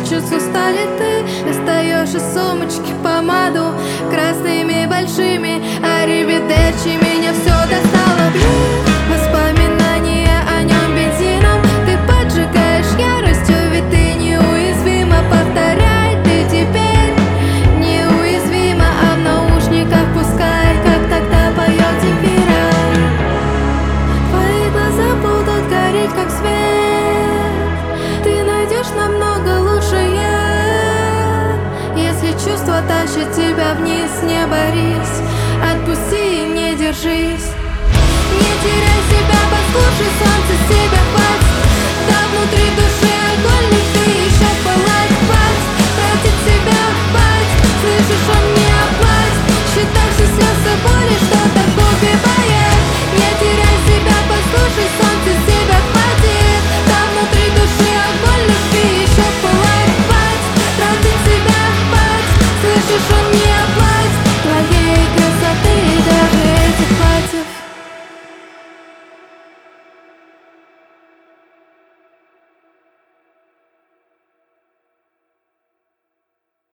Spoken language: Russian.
чувств устали ты. Достаешь из сумочки помаду красными большими аривидерчи. Меня все достало, воспоминания о нем бензином ты поджигаешь яростью, ведь ты неуязвима. Повторяй, ты теперь неуязвима, а в наушниках пускай, как тогда поет Земфира. Твои глаза будут гореть, как свет. Ты найдешь намного лучшее. Если чувства тащат тебя вниз, не борись, отпусти и не держись. Не теряй себя, послушай солнце, себя хватит, да внутри души.